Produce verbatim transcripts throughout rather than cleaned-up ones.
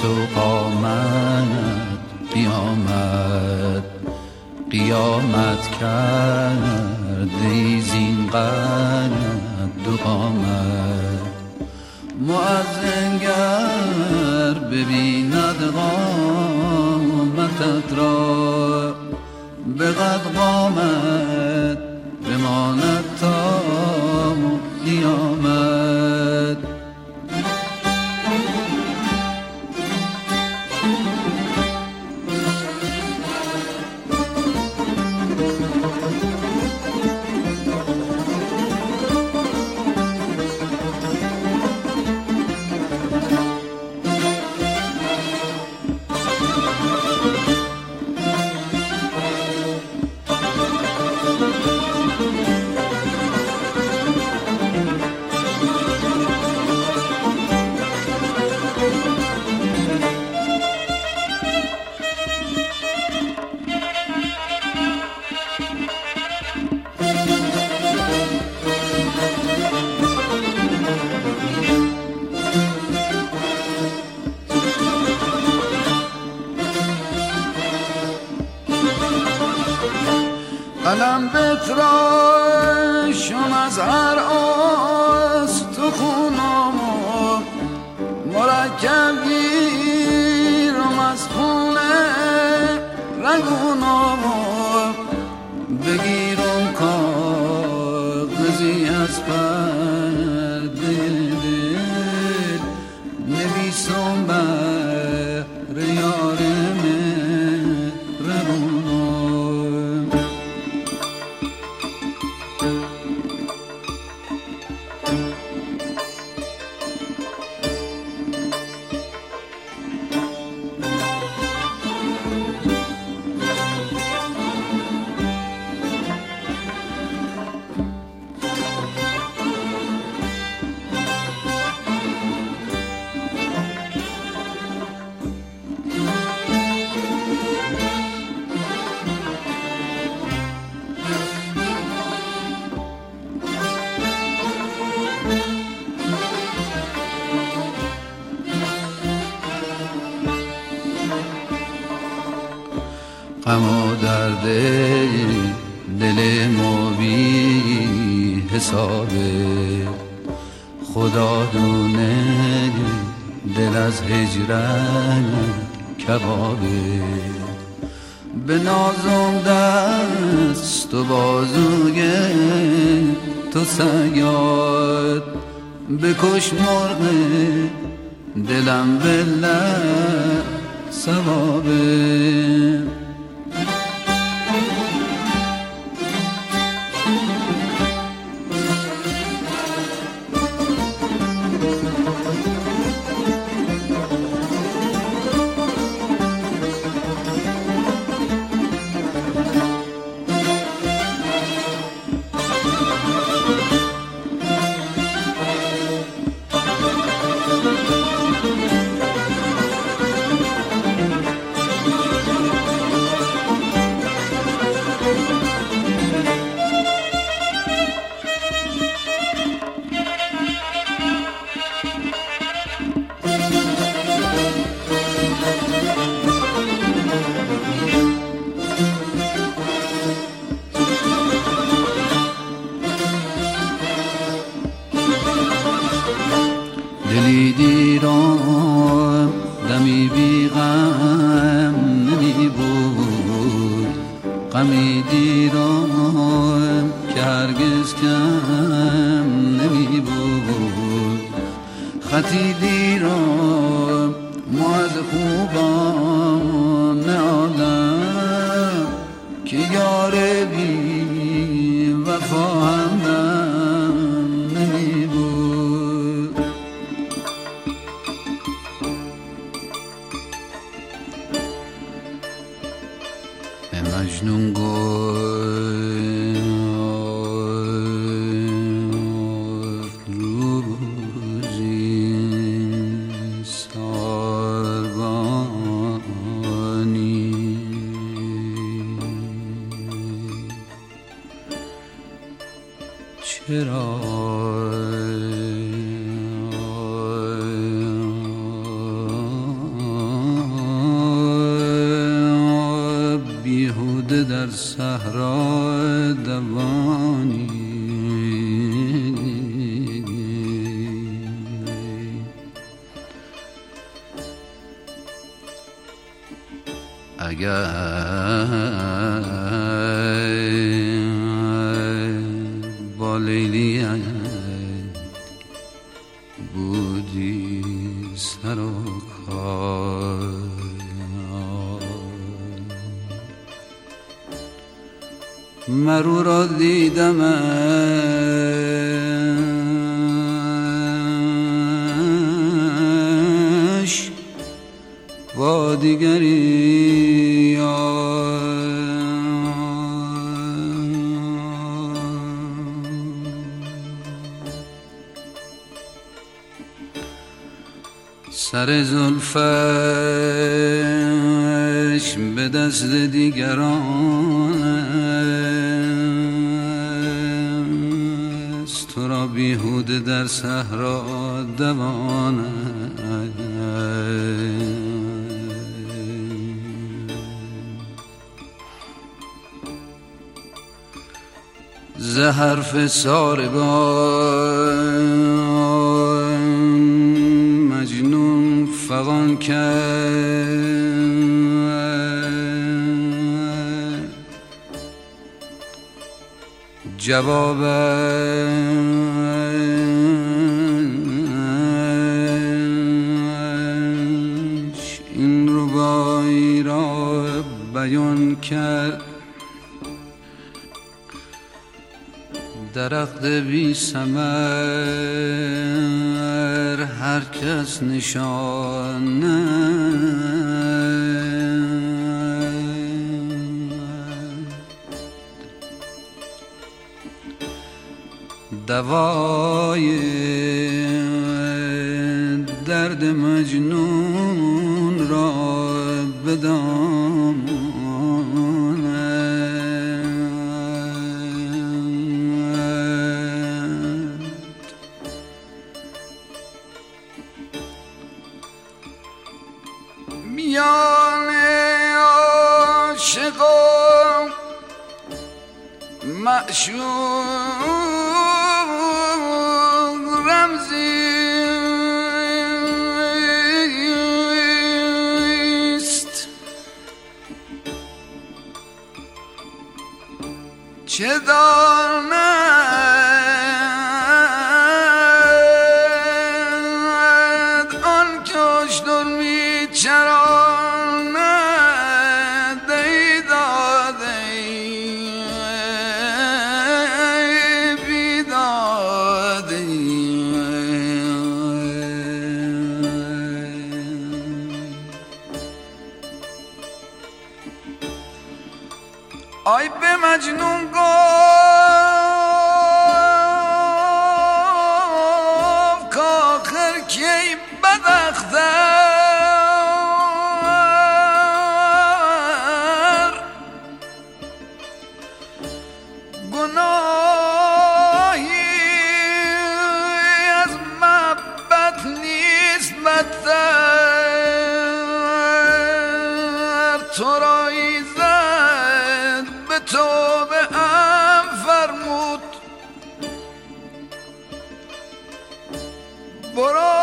تو قامت قیامت قیامت کردی زین قد و قامت مؤذن گر ببیند قامتت را به قد قامت بماند تا قیامت قلم بتراشم از هر استخونم مرکب گیرم از خونه رگونم بگیرم کاغذی از پرده دل نویسم بر یار مهربونم غم و درد دل ما بی حسابه خدا دونه دل از هجرت کبابه به نازم دست و بازوی تو صیاد بکش مرغ دلم بالله ثوابه دلی دیرم دمی بی غم نمی بود غمی دیرم که هرگز کم نمی بود خطی دیرم ما از خوبان عالم که یار بی وفا همدم نمی بود مجنون گفت روزی ساربانی چرا اگر با لیلی بودی سر و کار، مرو را دیدمش با دیگری سر زلفش به دست دیگران است، تو را بیهوده در صحرا دوان ز حرف ساربان مجنون فغان کرد، جوابش این ربایی را بیان کرد. درخت بی ثمر هر کس نشانه، دوای درد مجنون را بدان میان عاشق و معشوق رمزی است، چه داند آن که اشتر می چراند ای داده ای بیداده. آی به مجنون گفت کاخر کی بداختر، گناهی از محبت نیست بدتر، تو را ایزد به توبه ام فرمود برو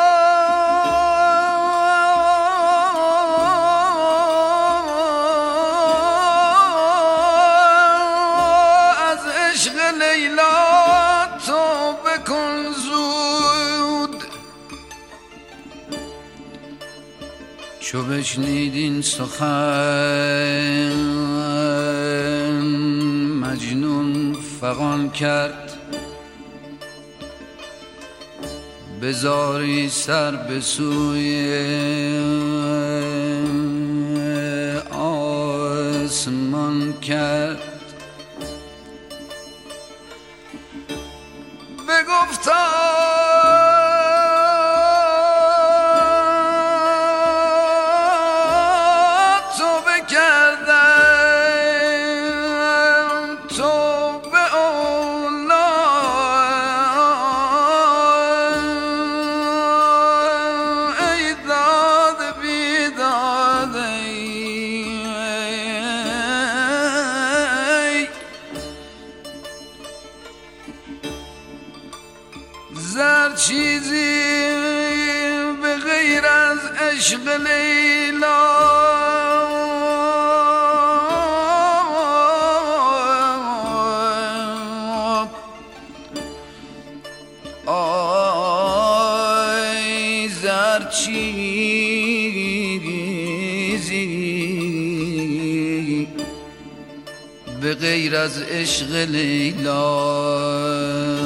از عشق لیلا توبه کن زود. چو بشنید این سخن مجنون فغان کرد، به زاری سر به سوی آسمان کرد، بگفتا توبه کردم توبه اولا ای داد بیداد ای زر چیزی به غیر از عشق لیلا آی زرچیزی به غیر از عشق لیلا